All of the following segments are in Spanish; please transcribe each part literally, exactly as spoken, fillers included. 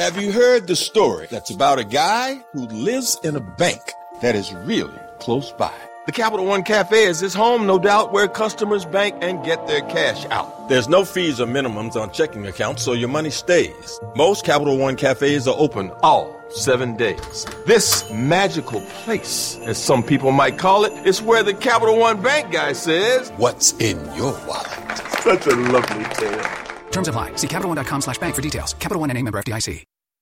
Have you heard the story that's about a guy who lives in a bank that is really close by? The Capital One Cafe is his home, no doubt, where customers bank and get their cash out. There's no fees or minimums on checking accounts, so your money stays. Most Capital One Cafes are open all seven days. This magical place, as some people might call it, is where the Capital One Bank guy says, "What's in your wallet?" Such a lovely tale. Terms apply. See CapitalOne.com slash bank for details. Capital One N A member F D I C.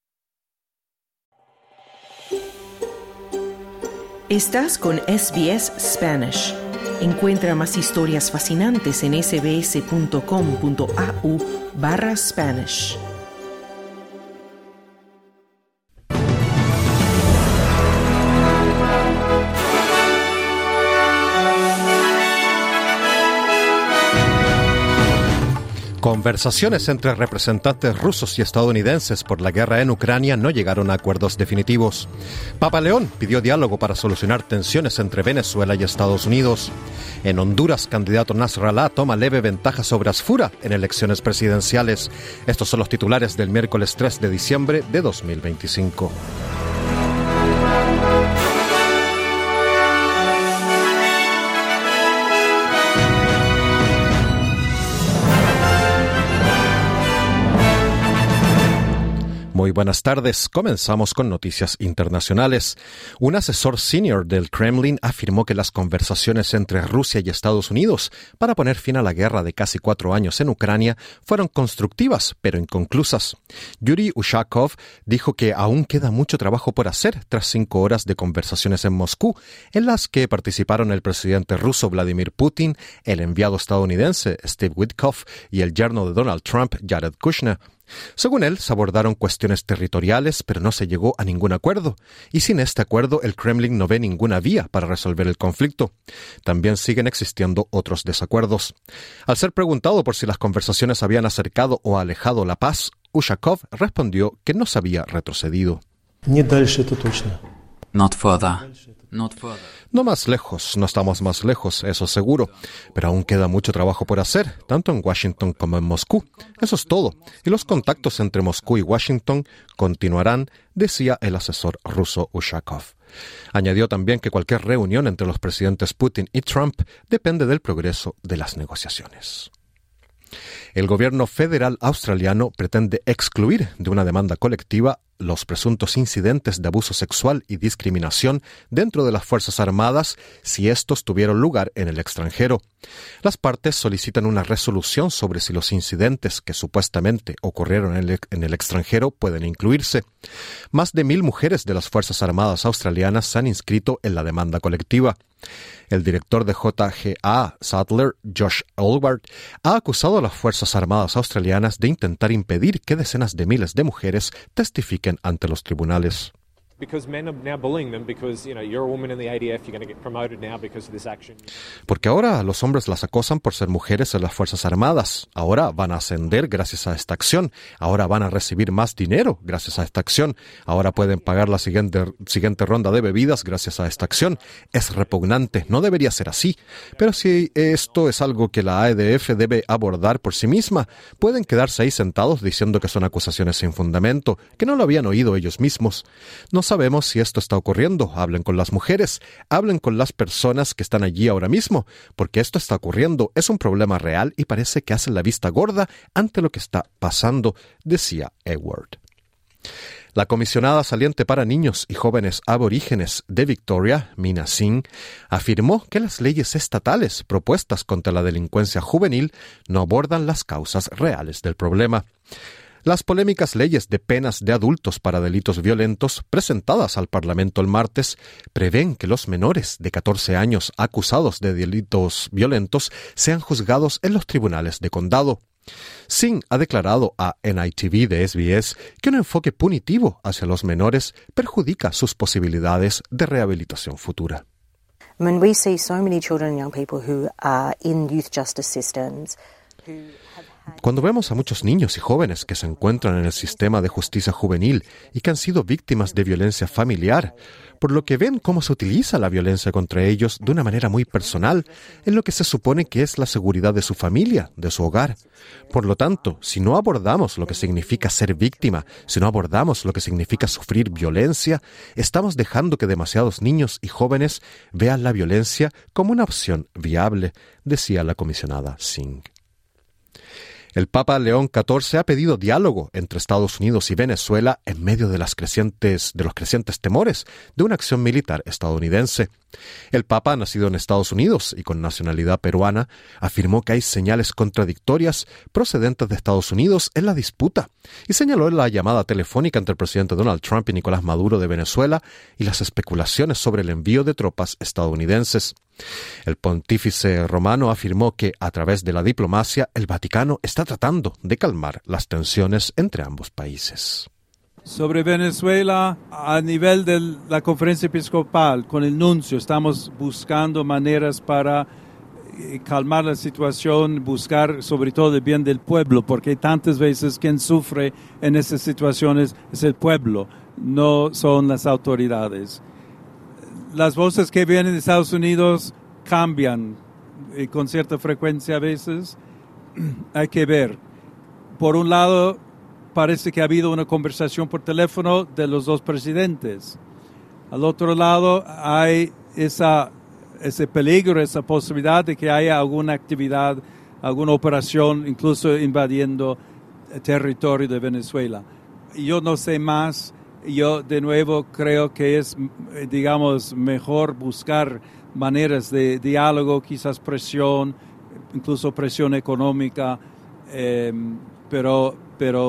Estás con S B S Spanish. Encuentra más historias fascinantes en sbs.com.au barra Spanish. Conversaciones entre representantes rusos y estadounidenses por la guerra en Ucrania no llegaron a acuerdos definitivos. Papa León pidió diálogo para solucionar tensiones entre Venezuela y Estados Unidos. En Honduras, candidato Nasrallah toma leve ventaja sobre Asfura en elecciones presidenciales. Estos son los titulares del miércoles tres de diciembre de dos mil veinticinco. Muy buenas tardes. Comenzamos con noticias internacionales. Un asesor senior del Kremlin afirmó que las conversaciones entre Rusia y Estados Unidos para poner fin a la guerra de casi cuatro años en Ucrania fueron constructivas, pero inconclusas. Yuri Ushakov dijo que aún queda mucho trabajo por hacer tras cinco horas de conversaciones en Moscú, en las que participaron el presidente ruso Vladimir Putin, el enviado estadounidense Steve Witkoff y el yerno de Donald Trump, Jared Kushner. Según él, se abordaron cuestiones territoriales, pero no se llegó a ningún acuerdo. Y sin este acuerdo, el Kremlin no ve ninguna vía para resolver el conflicto. También siguen existiendo otros desacuerdos. Al ser preguntado por si las conversaciones habían acercado o alejado la paz, Ushakov respondió que no se había retrocedido. Not further. Not further. No más lejos, no estamos más lejos, eso seguro, pero aún queda mucho trabajo por hacer, tanto en Washington como en Moscú. Eso es todo, y los contactos entre Moscú y Washington continuarán, decía el asesor ruso Ushakov. Añadió también que cualquier reunión entre los presidentes Putin y Trump depende del progreso de las negociaciones. El gobierno federal australiano pretende excluir de una demanda colectiva los presuntos incidentes de abuso sexual y discriminación dentro de las Fuerzas Armadas si estos tuvieron lugar en el extranjero. Las partes solicitan una resolución sobre si los incidentes que supuestamente ocurrieron en el, en el extranjero pueden incluirse. Más de mil mujeres de las Fuerzas Armadas australianas se han inscrito en la demanda colectiva. El director de J G A Sattler, Josh Aylward, ha acusado a las Fuerzas Armadas australianas de intentar impedir que decenas de miles de mujeres testifiquen ante los tribunales. Porque ahora los hombres las acosan por ser mujeres en las Fuerzas Armadas. Ahora van a ascender gracias a esta acción. Ahora van a recibir más dinero gracias a esta acción. Ahora pueden pagar la siguiente, siguiente ronda de bebidas gracias a esta acción. Es repugnante, no debería ser así. Pero si esto es algo que la A E D F debe abordar por sí misma, pueden quedarse ahí sentados diciendo que son acusaciones sin fundamento, que no lo habían oído ellos mismos. No sabemos si esto está ocurriendo. Hablen con las mujeres, hablen con las personas que están allí ahora mismo, porque esto está ocurriendo, es un problema real y parece que hacen la vista gorda ante lo que está pasando, decía Edward. La comisionada saliente para niños y jóvenes aborígenes de Victoria, Mina Singh, afirmó que las leyes estatales propuestas contra la delincuencia juvenil no abordan las causas reales del problema. Las polémicas leyes de penas de adultos para delitos violentos presentadas al Parlamento el martes prevén que los menores de catorce años acusados de delitos violentos sean juzgados en los tribunales de condado. Singh ha declarado a N I T V de S B S que un enfoque punitivo hacia los menores perjudica sus posibilidades de rehabilitación futura. When we see so many children and young people who are in youth justice systems, Cuando vemos a muchos niños y jóvenes que se encuentran en el sistema de justicia juvenil y que han sido víctimas de violencia familiar, por lo que ven cómo se utiliza la violencia contra ellos de una manera muy personal en lo que se supone que es la seguridad de su familia, de su hogar. Por lo tanto, si no abordamos lo que significa ser víctima, si no abordamos lo que significa sufrir violencia, estamos dejando que demasiados niños y jóvenes vean la violencia como una opción viable, decía la comisionada Singh. El Papa León catorce ha pedido diálogo entre Estados Unidos y Venezuela en medio de, las crecientes, de los crecientes temores de una acción militar estadounidense. El Papa, nacido en Estados Unidos y con nacionalidad peruana, afirmó que hay señales contradictorias procedentes de Estados Unidos en la disputa y señaló la llamada telefónica entre el presidente Donald Trump y Nicolás Maduro de Venezuela y las especulaciones sobre el envío de tropas estadounidenses. El pontífice romano afirmó que, a través de la diplomacia, el Vaticano está tratando de calmar las tensiones entre ambos países. Sobre Venezuela, a nivel de la conferencia episcopal, con el nuncio, estamos buscando maneras para calmar la situación, buscar sobre todo el bien del pueblo, porque tantas veces quien sufre en esas situaciones es el pueblo, no son las autoridades. Las voces que vienen de Estados Unidos cambian eh, con cierta frecuencia a veces. Hay que ver. Por un lado, parece que ha habido una conversación por teléfono de los dos presidentes. Al otro lado, hay esa, ese peligro, esa posibilidad de que haya alguna actividad, alguna operación, incluso invadiendo el territorio de Venezuela. Yo no sé más. Yo, de nuevo, creo que es, digamos, mejor buscar maneras de diálogo, quizás presión, incluso presión económica, eh, pero, pero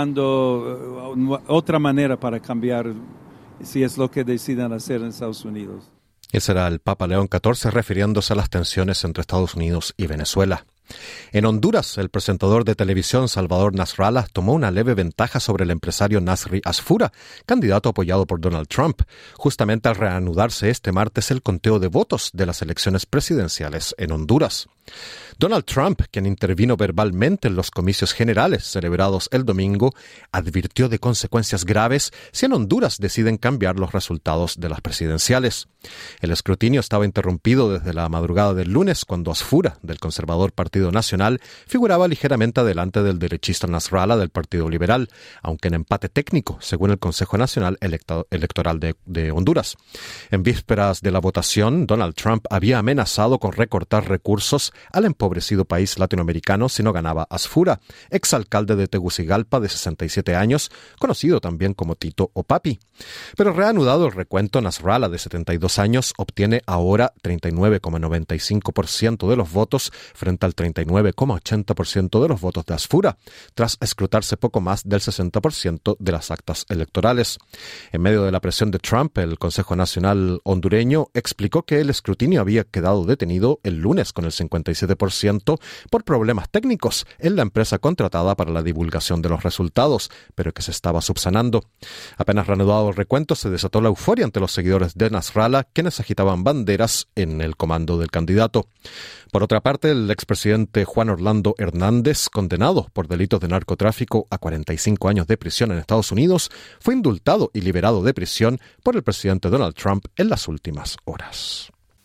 buscando otra manera para cambiar, si es lo que decidan hacer en Estados Unidos. Ese era el Papa León catorce refiriéndose a las tensiones entre Estados Unidos y Venezuela. En Honduras, el presentador de televisión Salvador Nasrallah tomó una leve ventaja sobre el empresario Nasri Asfura, candidato apoyado por Donald Trump, justamente al reanudarse este martes el conteo de votos de las elecciones presidenciales en Honduras. Donald Trump, quien intervino verbalmente en los comicios generales celebrados el domingo, advirtió de consecuencias graves si en Honduras deciden cambiar los resultados de las presidenciales. El escrutinio estaba interrumpido desde la madrugada del lunes, cuando Asfura, del conservador Partido Nacional, figuraba ligeramente delante del derechista Nasrallah del Partido Liberal, aunque en empate técnico, según el Consejo Nacional Electo- Electoral de, de Honduras. En vísperas de la votación, Donald Trump había amenazado con recortar recursos al empobrecido país latinoamericano si no ganaba Asfura, exalcalde de Tegucigalpa de sesenta y siete años, conocido también como Tito o Papi. Pero reanudado el recuento, Nasrallah, de setenta y dos años, obtiene ahora treinta y nueve coma noventa y cinco por ciento de los votos frente al treinta y nueve coma ochenta por ciento de los votos de Asfura, tras escrutarse poco más del sesenta por ciento de las actas electorales. En medio de la presión de Trump, el Consejo Nacional hondureño explicó que el escrutinio había quedado detenido el lunes con el cincuenta y siete por ciento por problemas técnicos en la empresa contratada para la divulgación de los resultados, pero que se estaba subsanando. Apenas reanudado el recuento, se desató la euforia ante los seguidores de Nasrallah, quienes agitaban banderas en el comando del candidato. Por otra parte, el expresidente Juan Orlando Hernández, condenado por delitos de narcotráfico a cuarenta y cinco años de prisión en Estados Unidos, fue indultado y liberado de prisión por el presidente Donald Trump en las últimas horas.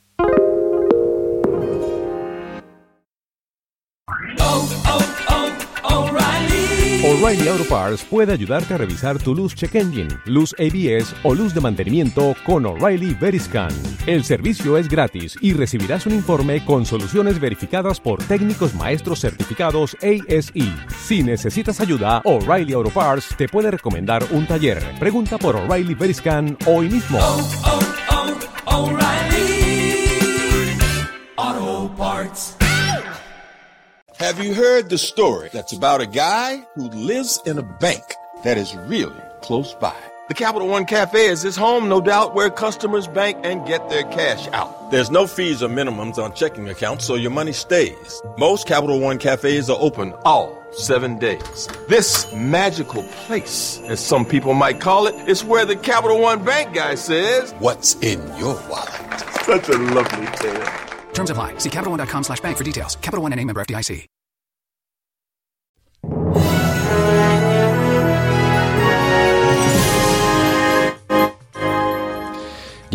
Oh, oh, oh, O'Reilly. O'Reilly Auto Parts puede ayudarte a revisar tu luz check engine, luz A B S o luz de mantenimiento con O'Reilly Veriscan. El servicio es gratis y recibirás un informe con soluciones verificadas por técnicos maestros certificados A S E. Si necesitas ayuda, O'Reilly Auto Parts te puede recomendar un taller. Pregunta por O'Reilly Veriscan hoy mismo. Oh, oh, oh, O'Reilly Auto Parts. Have you heard the story that's about a guy who lives in a bank that is really close by? The Capital One Cafe is his home, no doubt, where customers bank and get their cash out. There's no fees or minimums on checking accounts, so your money stays. Most Capital One Cafes are open all seven days. This magical place, as some people might call it, is where the Capital One Bank guy says, "What's in your wallet?" Such a lovely tale. Terms apply. See CapitalOne.com slash bank for details. Capital One N A member F D I C.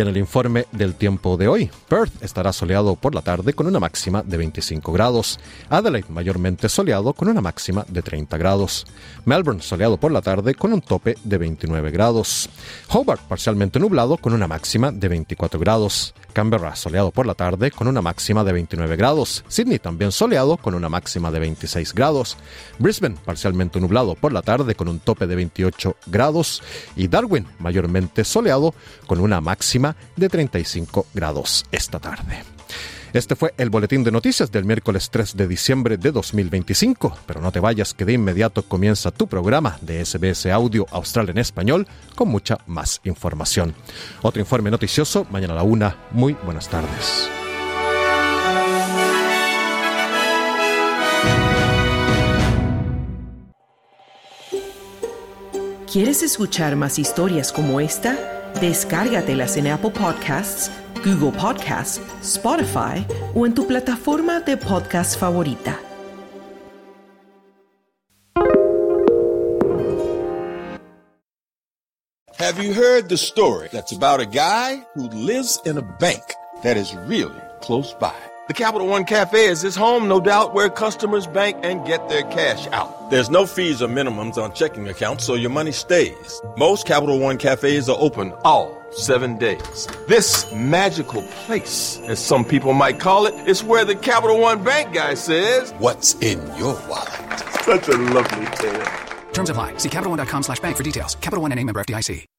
Y en el informe del tiempo de hoy, Perth estará soleado por la tarde con una máxima de veinticinco grados. Adelaide mayormente soleado con una máxima de treinta grados. Melbourne soleado por la tarde con un tope de veintinueve grados. Hobart parcialmente nublado con una máxima de veinticuatro grados. Canberra soleado por la tarde con una máxima de veintinueve grados. Sydney también soleado con una máxima de veintiséis grados. Brisbane parcialmente nublado por la tarde con un tope de veintiocho grados. Y Darwin mayormente soleado con una máxima de treinta y cinco grados esta tarde. Este fue el boletín de noticias del miércoles tres de diciembre de dos mil veinticinco. Pero no te vayas, que de inmediato comienza tu programa de S B S Audio Austral en español con mucha más información. Otro informe noticioso mañana a la una. Muy buenas tardes. ¿Quieres escuchar más historias como esta? Descárgatelas en Apple Podcasts, Google Podcasts, Spotify o en tu plataforma de podcast favorita. Have you heard the story that's about a guy who lives in a bank that is really close by? The Capital One Cafe is his home, no doubt, where customers bank and get their cash out. There's no fees or minimums on checking accounts, so your money stays. Most Capital One Cafes are open all seven days. This magical place, as some people might call it, is where the Capital One Bank guy says, "What's in your wallet?" Such a lovely tale. Terms apply. See CapitalOne.com slash bank for details. Capital One N A member F D I C.